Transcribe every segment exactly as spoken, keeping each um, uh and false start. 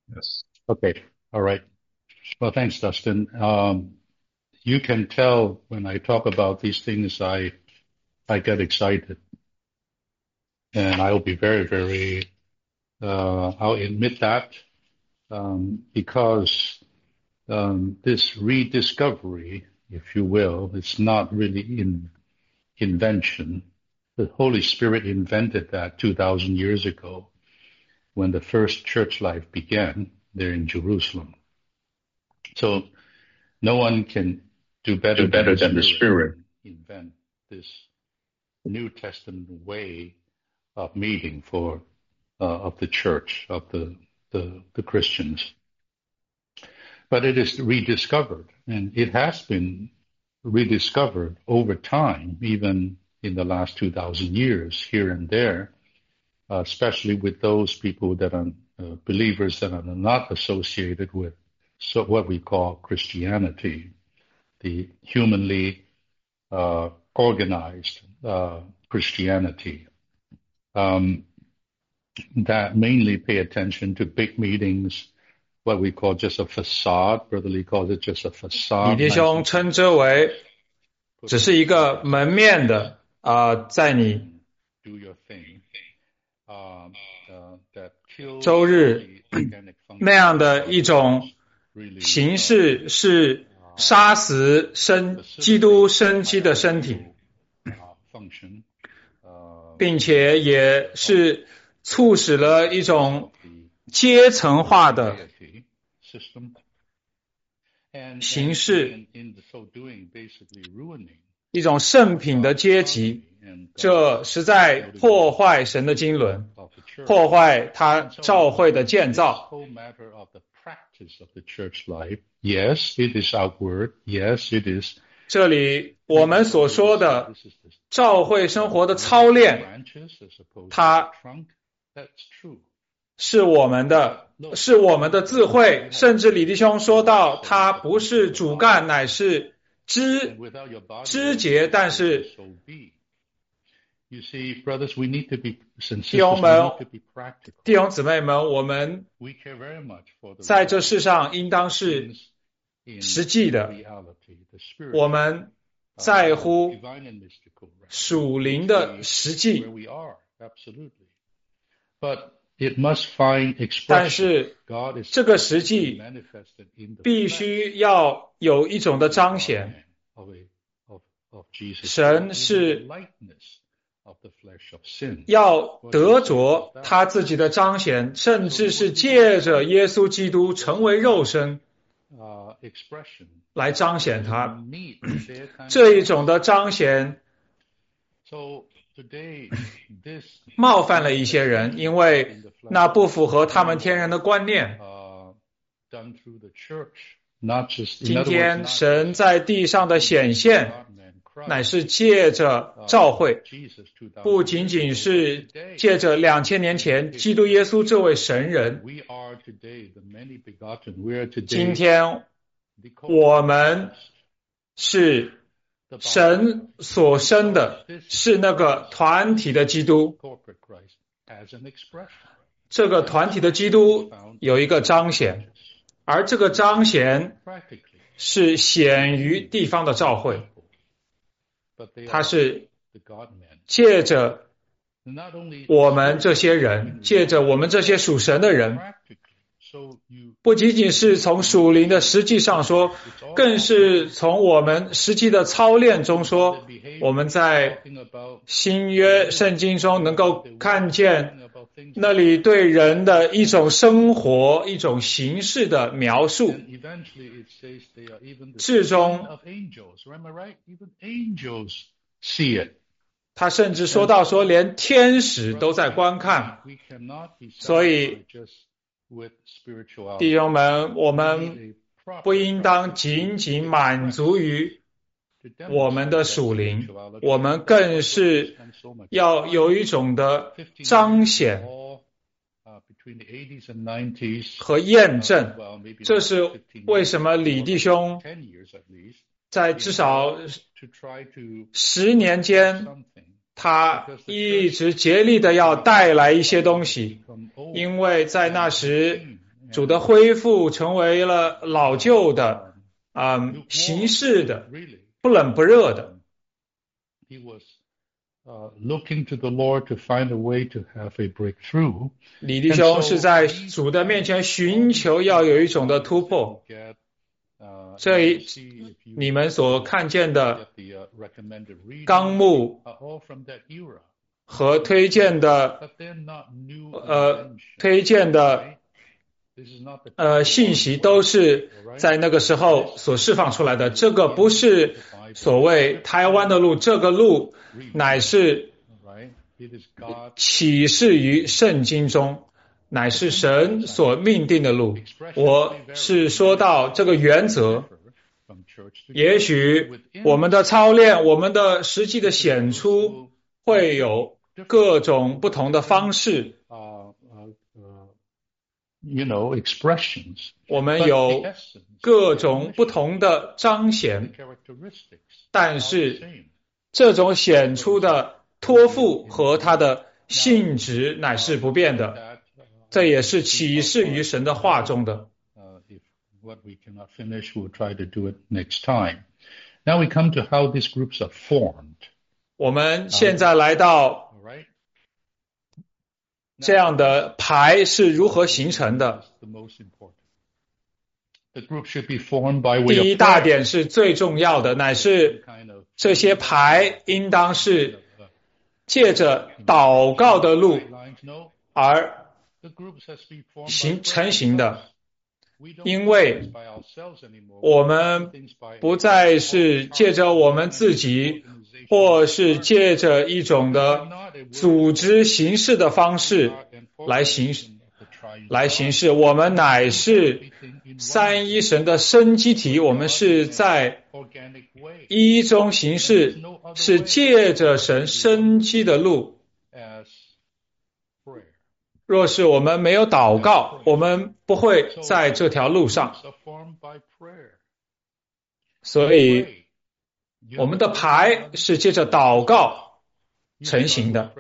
Yes. Okay. All right. Well, thanks, Dustin. Um, you can tell when I talk about these things, I I get excited, and I'll be very, very. Uh, I'll admit that um, because um, this rediscovery, if you will, it's not really in invention. The Holy Spirit invented that two thousand years ago when the first church life began there in Jerusalem. So no one can do better, do better than, than the the Spirit. invent this New Testament way of meeting for uh, of the church, of the, the the Christians. But it is rediscovered, and it has been rediscovered over time, even in the last two thousand years, here and there, uh, especially with those people that are uh, believers that are not associated with so what we call Christianity, the humanly uh, organized uh, Christianity um, that mainly pay attention to big meetings, what we call just a facade. Brother Lee calls it just a 李 facade. 弟兄称之为只是一个门面的啊、呃，在你 Do your thing. Uh, uh, that kills 周日 the organic function 那样的一种 really, 形式，是杀死生基督生机的身体， uh, function, uh, 并且也是促使了一种阶层化的 system, and, 形式， and in so doing, basically ruining 一种圣品的阶级，这实在破坏神的经纶，破坏他教会的建造。 Yes, it is outward. Yes, it is. 这里我们所说的教会生活的操练，它是我们的，是我们的智慧。甚至李弟兄说到，它不是主干，乃是枝枝节，但是 You see, brothers, we need to be 弟兄们 we need to be practical. 弟兄姊妹们，我们 We care very much for the 在这世上应当是 in 实际的， reality, the spirit, 我们在乎 divine and mystical, 属灵的实际 where，we are, absolutely. But it must find 但 expression. 是 God is 这个实际 manifested in the 必须要有一种的彰显。 of, a, of, of Jesus. 神是 likeness of the flesh of sin. 要得着他自己的彰显，甚至是借着耶稣基督成为肉身 Uh, expression. 来彰显他。 Need their kind 这一种的彰显 So today, this 冒犯了一些人，因为那不符合他们天然的观念。 uh, done through the church, not just. 今天神在地上的显现，乃是借着教会，不仅仅是借着两千年前基督耶稣这位神人。今天我们是神所生的，是那个团体的基督。这个团体的基督有一个彰显，而这个彰显是显于地方的教会。他是借着我们这些人，借着我们这些属神的人，不仅仅是从属灵的实际上说，更是从我们实际的操练中说，我们在新约圣经中能够看见那里对人的一种生活、一种形式的描述。至终他甚至说到说连天使都在观看。所以弟兄们，我们不应当仅仅满足于我们的属灵，我们更是要有一种的彰显和验证。这是为什么李弟兄在至少十年间，他一直竭力的要带来一些东西，因为在那时主的恢复成为了老旧的啊、嗯、形式的，不冷不热的。李弟兄是在主的面前寻求要有一种的突破。这一你们所看见的纲目和推荐的呃推荐的呃信息都是在那个时候所释放出来的。这个不是所谓台湾的路，这个路乃是启示于圣经中，乃是神所命定的路。我是说到这个原则，也许我们的操练，我们的实际的显出会有各种不同的方式，我们有各种不同的彰显，但是这种显出的托付和它的性质乃是不变的，这也是启示于神的话中的。 What we cannot finish, we'll try to do it next time. Now we come to how these groups are formed. 我们现在来到这样的牌是如何形成的。第一大点是最重要的，乃是这些牌应当是借着祷告的路而形成型的。因为我们不再是借着我们自己，或是借着一种的组织形式的方式来行来行事，我们乃是三一神的生机体，我们是在一中行事，是借着神生机的路。若是我们没有祷告，我们不会在这条路上。所以我们的牌是借着祷告成型的。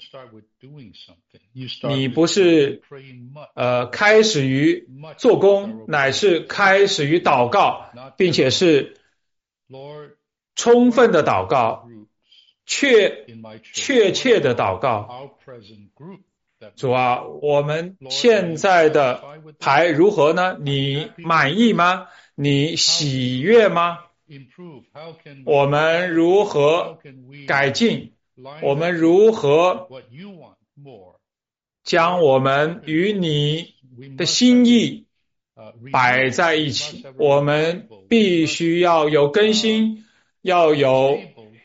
你不是呃开始于做工，乃是开始于祷告，并且是充分的祷告，确确切的祷告。主啊，我们现在的牌如何呢？你满意吗？你喜悦吗？我们如何改进？我们如何将我们与你的心意摆在一起？我们必须要有更新，要有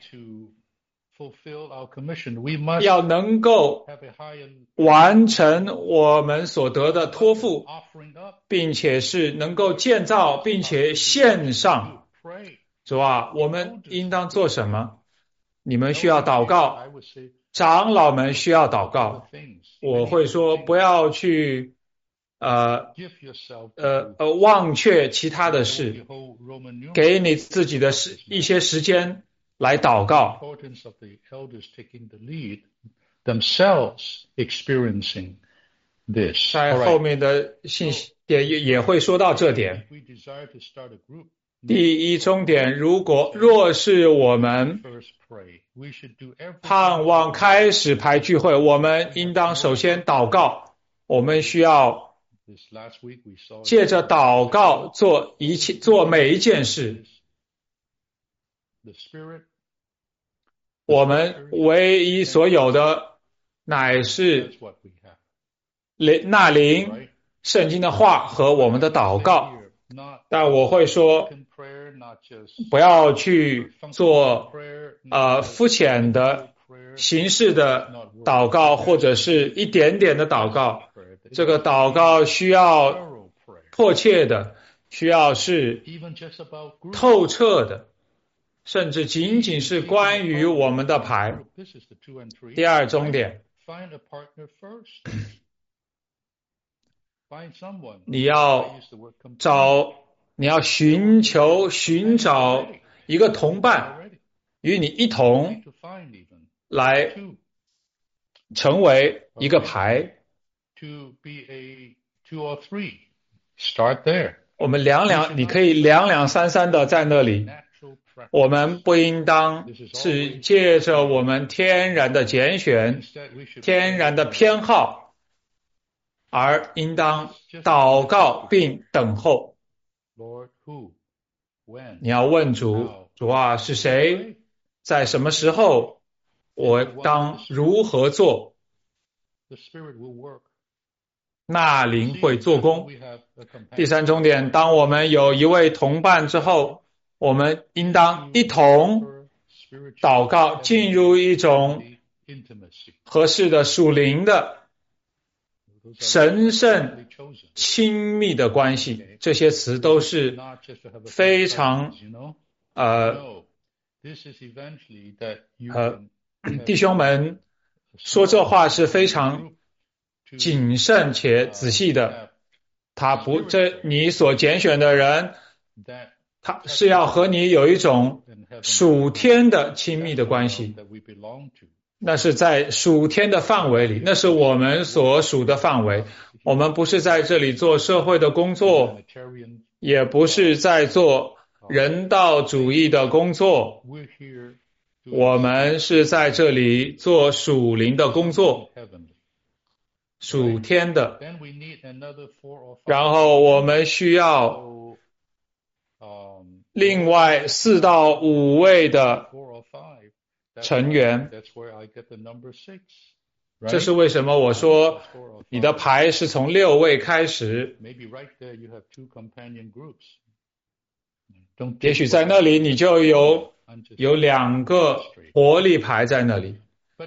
要能够完成我们所得的托付，并且是能够建造并且献上。主啊，我们应当做什么？你们需要祷告，长老们需要祷告。我会说不要去呃呃呃忘却其他的事，给你自己的时一些时间来祷告。 themselves experiencing this. 在后面的信息也也会说到这点。第一终点，如果若是我们盼望开始排聚会，我们应当首先祷告。我们需要借着祷告做一切，做每一件事。我们唯一所有的乃是那灵、圣经的话和我们的祷告。但我会说，不要去做呃肤浅的形式的祷告，或者是一点点的祷告。这个祷告需要迫切的，需要是透彻的，甚至仅仅是关于我们的牌。第二终点，你要找，你要寻求、寻找一个同伴，与你一同来成为一个牌。 Start there. 我们两两，你可以两两三三的在那里。我们不应当是借着我们天然的拣选、天然的偏好，而应当祷告并等候。你要问主，主啊，是谁？在什么时候？我当如何做？那灵会做工。第三重点，当我们有一位同伴之后，我们应当一同祷告，进入一种合适的属灵的神圣亲密的关系。这些词都是非常呃呃弟兄们说这话是非常谨慎且仔细的。他不，这你所拣选的人，他是要和你有一种属天的亲密的关系，那是在属天的范围里，那是我们所属的范围。我们不是在这里做社会的工作，也不是在做人道主义的工作，我们是在这里做属灵的工作，属天的。然后我们需要另外四到五位的成员。这是为什么我说你的牌是从六位开始。也许在那里你就有有两个活力牌在那里。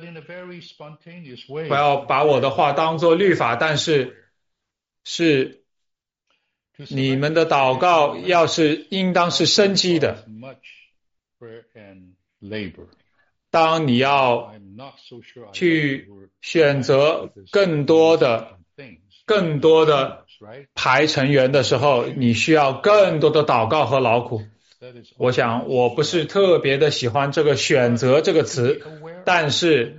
不要把我的话当作律法，但是是你们的祷告要是应当是生机的。当你要去选择更多的更多的排成员的时候，你需要更多的祷告和劳苦。我想我不是特别的喜欢这个选择这个词，但是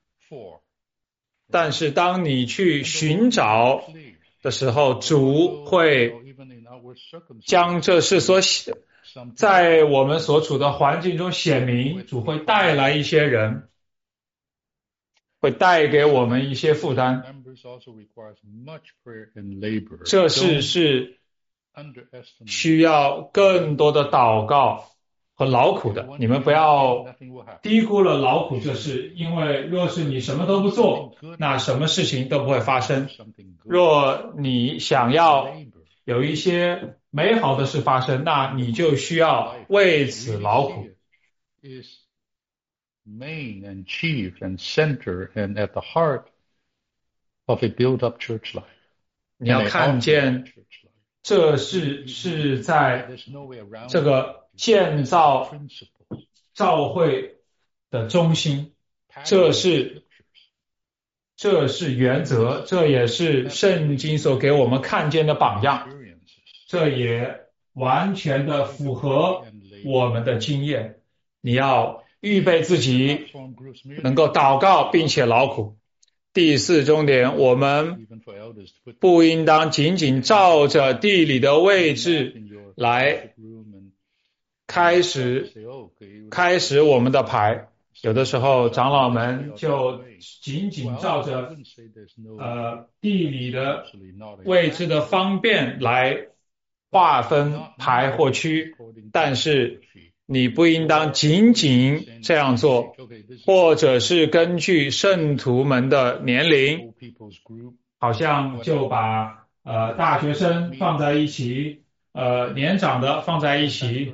但是当你去寻找的时候，主会将这事所在我们所处的环境中显明，主会带来一些人，会带给我们一些负担。这事是需要更多的祷告和劳苦的。你们不要低估了劳苦这事，因为若是你什么都不做，那什么事情都不会发生。若你想要有一些美好的事发生，那你就需要为此劳苦。 Main and chief and center and at the heart of a built-up church life. 你要看见这是是在这个建造教会的中心，这是这是原则，这也是圣经所给我们看见的榜样，这也完全的符合我们的经验。你要预备自己能够祷告并且劳苦。第四重点，我们不应当仅仅照着地理的位置来开始开始我们的牌。有的时候长老们就仅仅照着呃地理的位置的方便来划分牌或区，但是你不应当仅仅这样做，或者是根据圣徒们的年龄，好像就把呃大学生放在一起，呃年长的放在一起。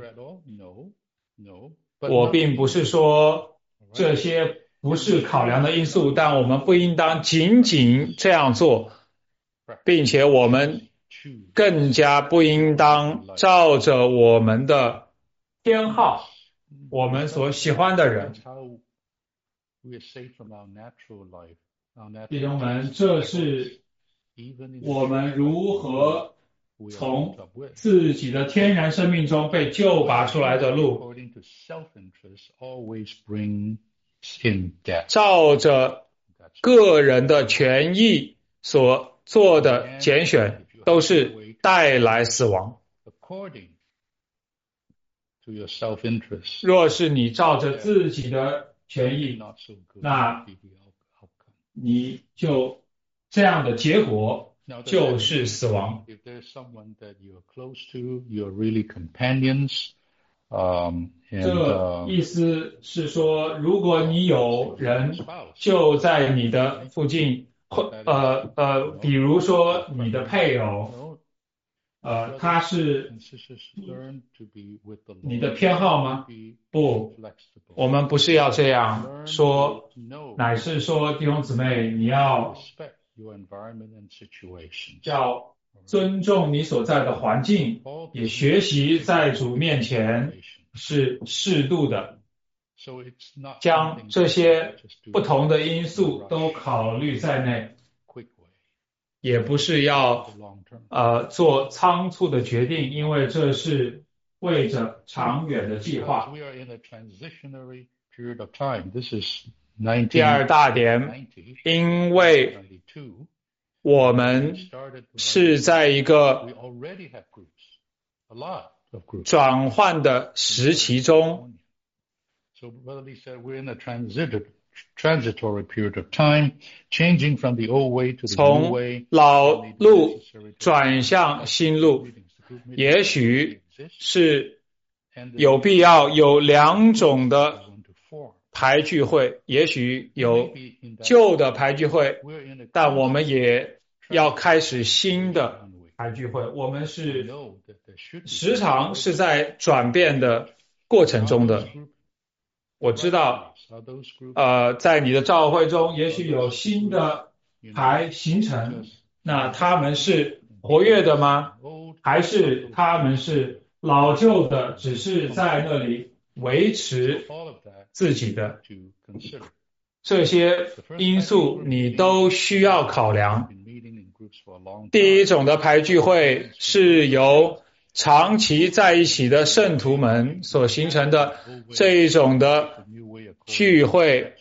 我并不是说这些不是考量的因素，但我们不应当仅仅这样做，并且我们更加不应当照着我们的偏好，我们所喜欢的人。弟兄们，这是我们如何从自己的天然生命中被救拔出来的路。照着个人的权益所做的拣选，都是带来死亡。若是你照着自己的权益，那你就这样的结果就是死亡。这意思是说，如果你有人就在你的附近，呃呃，比如说你的配偶，呃，他是你的偏好吗？不，我们不是要这样说，乃是说弟兄姊妹，你要要尊重你所在的环境，也学习在主面前是适度的，将这些不同的因素都考虑在内，也不是要呃做仓促的决定，因为这是为着长远的计划。第二大点，因为我们是在一个转换的时期中，从老路转向新路，也许是有必要有两种的排聚会，也许有旧的排聚会，但我们也要开始新的排聚会。我们是时常是在转变的过程中的。我知道呃，在你的教会中也许有新的排形成，那他们是活跃的吗？还是他们是老旧的，只是在那里维持自己的？这些因素你都需要考量。第一种的排聚会是由长期在一起的圣徒们所形成的这一种的聚会，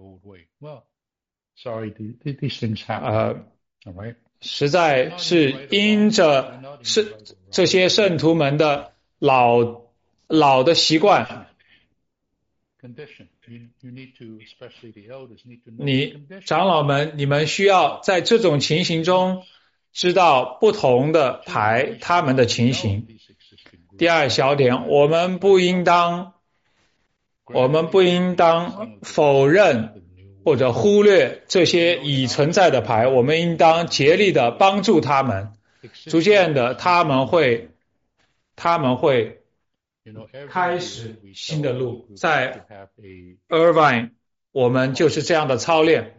呃，实在是因着是这些圣徒们的老老的习惯，你长老们，你们需要在这种情形中知道不同的排他们的情形。第二小点，我们不应当我们不应当否认或者忽略这些已存在的牌，我们应当竭力的帮助他们，逐渐的他们会他们会开始新的路。在 Irvine 我们就是这样的操练，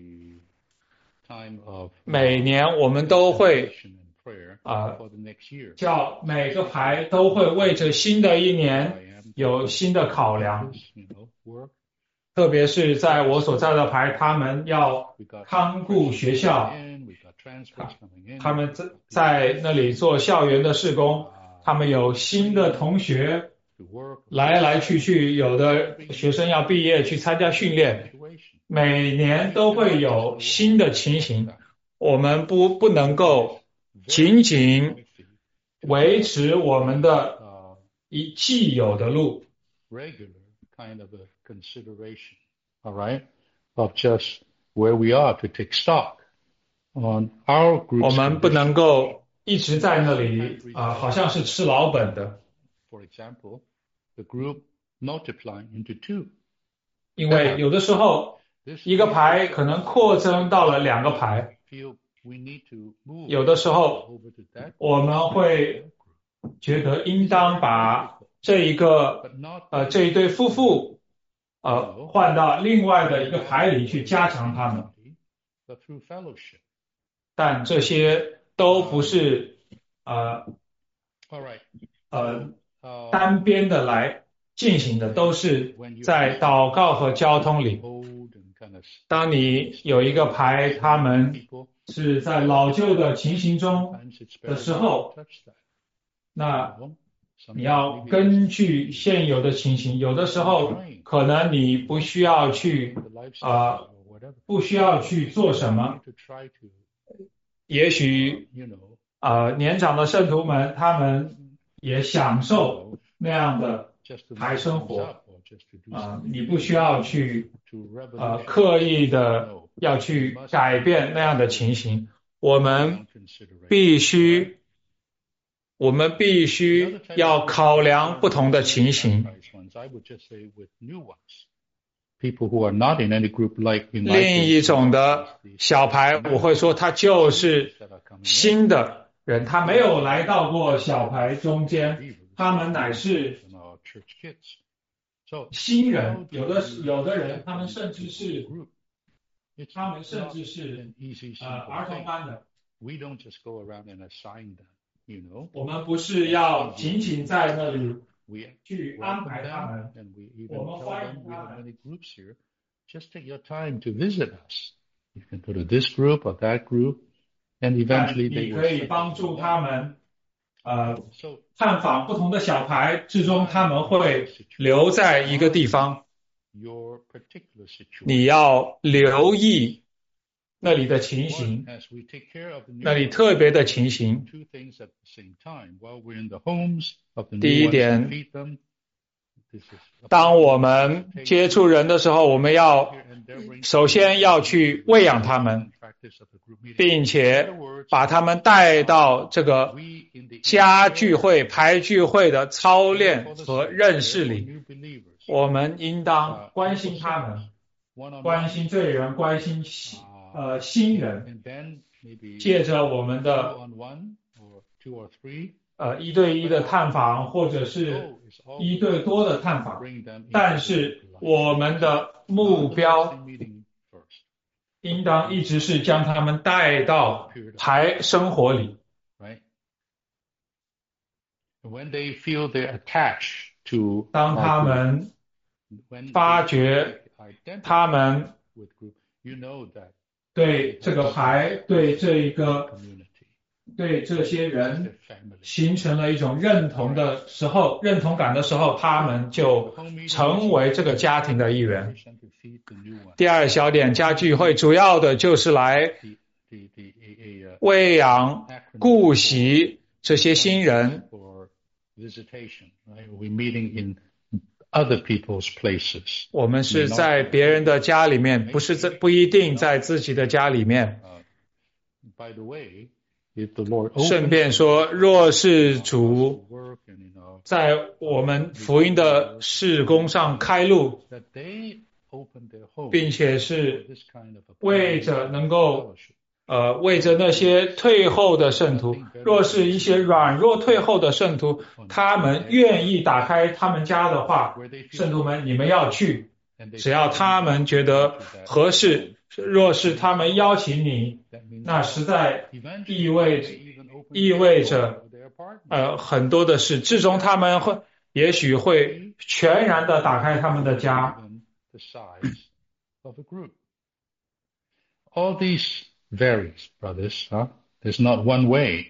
每年我们都会啊、呃，叫每个牌都会为着新的一年有新的考量，特别是在我所在的牌，他们要看顾学校，他们在在那里做校园的事工，他们有新的同学来来去去，有的学生要毕业去参加训练，每年都会有新的情形，我们不不能够仅仅维持我们的一既有的路。 Kind of a consideration, all right, of just where we are to take stock on our group. 我们不能够一直在那里啊、呃，好像是吃老本的。 For example, the group multiplying into two. 因为有的时候一个牌可能扩增到了两个牌，有的时候我们会觉得应当把这一个呃这一对夫妇呃换到另外的一个牌里去加强他们，但这些都不是呃呃单边的来进行的，都是在祷告和交通里。当你有一个牌，他们是在老旧的情形中的时候，那你要根据现有的情形，有的时候可能你不需要去啊、呃，不需要去做什么，也许呃年长的圣徒们，他们也享受那样的台生活。啊、呃，你不需要去呃刻意的要去改变那样的情形，我们必须我们必须要考量不同的情形。另一种的小牌，我会说他就是新的人，他没有来到过小牌中间，他们乃是新人，有的有的人，他们甚至是，他们甚至是呃儿童班的。我们不是要仅仅在那里去安排他们，我们欢迎他们。 Just take your time to visit us. You can go to this group or that group, and eventually they will. 你可以帮助他们，呃，探访不同的小牌，最终他们会留在一个地方。你要留意那里的情形，那里特别的情形。第一点，当我们接触人的时候，我们要首先要去喂养他们，并且把他们带到这个家聚会、牌聚会的操练和认识里。我们应当关心他们，关心罪人，关心呃新人，借着我们的呃一对一的探访，或者是一对多的探访，但是我们的目标应当一直是将他们带到牌生活里。当他们发觉他们对这个牌，对这一个对这些人形成了一种认同的时候，认同感的时候，他们就成为这个家庭的一员。第二小点，家聚会主要的就是来喂养、顾惜这些新人。我们是在别人的家里面，不是在不一定在自己的家里面。顺便说，若是主在我们福音的事工上开路，并且是为着能够呃为着那些退后的圣徒，若是一些软弱退后的圣徒，他们愿意打开他们家的话，圣徒们你们要去，只要他们觉得合适，若是他们邀请你，那实在意味意味着呃很多的事，最终他们会也许会全然的打开他们的家。 All these varies, brothers. Huh? There's not one way.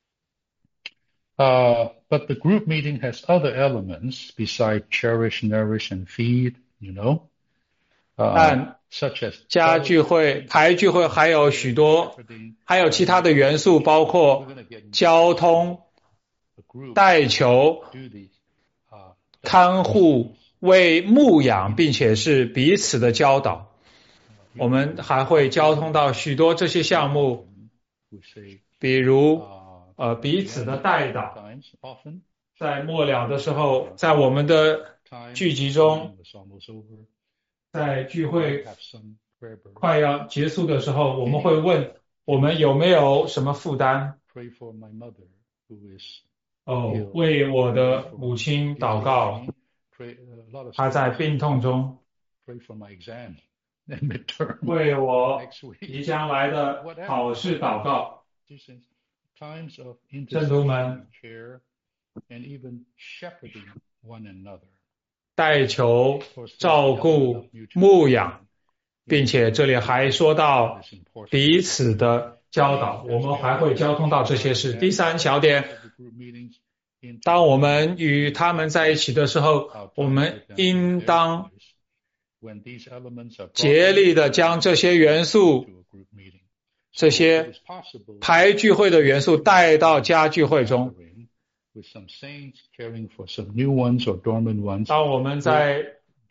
Uh, but the group meeting has other elements besides cherish, nourish, and feed, you know. Uh, such as 家聚会、牌聚会还有许多，还有其他的元素，包括交通、带球、看护、为牧养，并且是彼此的教导。我们还会交通到许多这些项目，比如呃彼此的代祷，在末了的时候，在我们的聚集中，在聚会快要结束的时候，我们会问我们有没有什么负担。哦，为我的母亲祷告，她在病痛中。为我即将来的考试祷告，圣徒们代求、照顾、牧养，并且这里还说到彼此的教导，我们还会交通到这些事。第三小点，当我们与他们在一起的时候，我们应当竭力的将这些元素这些排聚会的元素带到家聚会中。当我们在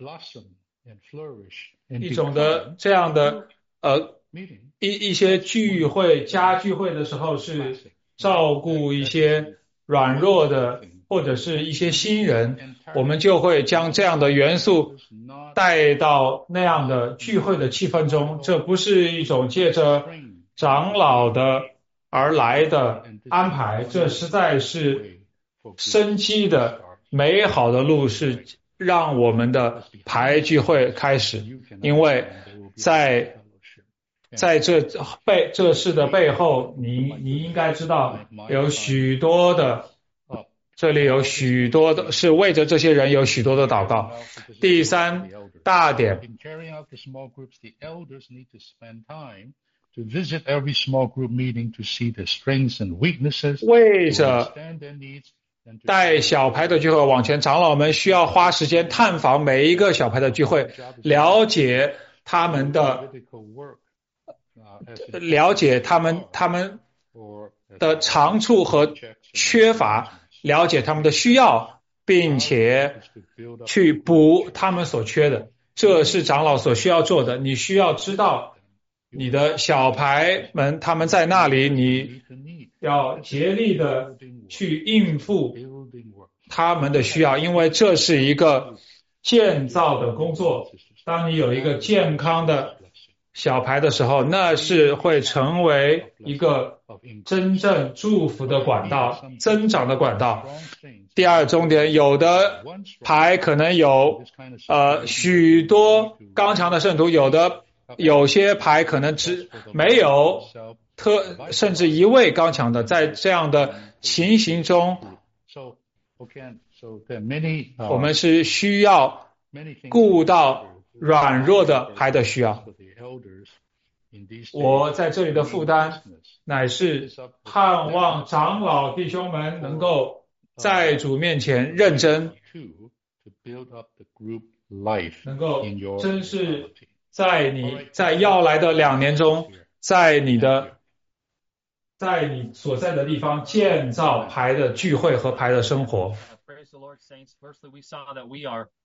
一种的这样的呃一一些聚会家聚会的时候，是照顾一些软弱的或者是一些新人，我们就会将这样的元素带到那样的聚会的气氛中。这不是一种借着长老的而来的安排，这实在是生机的美好的路，是让我们的排聚会开始。因为在在这背这事的背后，你你应该知道有许多的，这里有许多的是为着这些人有许多的祷告。第三大点， to visit every small group meeting to see the strengths and weaknesses, 为着带小牌的聚会往前，长老们需要花时间探访每一个小牌的聚会，了解他们的了解他们他们的长处和缺乏，了解他们的需要，并且去补他们所缺的。这是长老所需要做的。你需要知道你的小牌们他们在那里，你要竭力的去应付他们的需要，因为这是一个建造的工作。当你有一个健康的小牌的时候，那是会成为一个真正祝福的管道，增长的管道。第二重点，有的牌可能有呃许多刚强的圣徒，有的有些牌可能只没有特甚至一位刚强的。在这样的情形中，我们是需要顾到软弱的牌的需要。我在这里的负担乃是盼望长老弟兄们能够在主面前认真，能够真是在你在要来的两年中，在你的在你所在的地方建造牌的聚会和牌的生活。